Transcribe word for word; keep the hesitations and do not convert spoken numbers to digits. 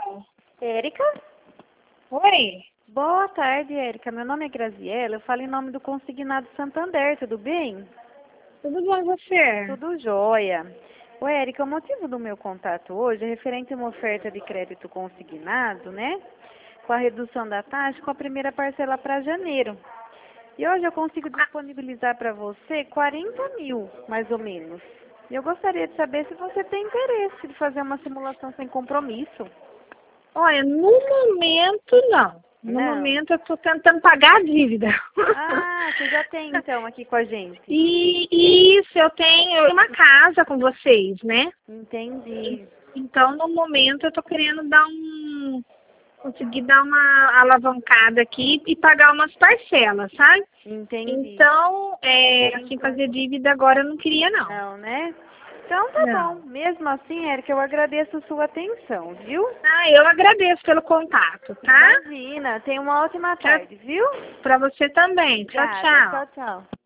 Alô? Érica? Oi? Boa tarde, Érica. Meu nome é Graziela. Eu falo em nome do Consignado Santander, tudo bem? Tudo bom e você? Tudo jóia. Ô, Érica, o motivo do meu contato hoje é referente a uma oferta de crédito consignado, né? Com a redução da taxa com a primeira parcela para janeiro. E hoje eu consigo disponibilizar para você quarenta mil, mais ou menos. E eu gostaria de saber se você tem interesse de fazer uma simulação sem compromisso. Olha, no momento não. No Não? momento eu estou tentando pagar a dívida. Ah, você já tem então aqui com a gente. E isso, eu tenho uma casa com vocês, né? Entendi. Então, no momento eu estou querendo dar um... conseguir dar uma alavancada aqui e pagar umas parcelas, sabe? Entendi. Então, é, assim, fazer dívida agora eu não queria, não. Não, né? Então tá Não. bom. Mesmo assim, Érica, eu agradeço a sua atenção, viu? Ah, eu agradeço pelo contato, tá? Imagina. Tenha uma ótima tarde, viu? Pra você também. Tchau, Obrigada. tchau. Tchau, tchau.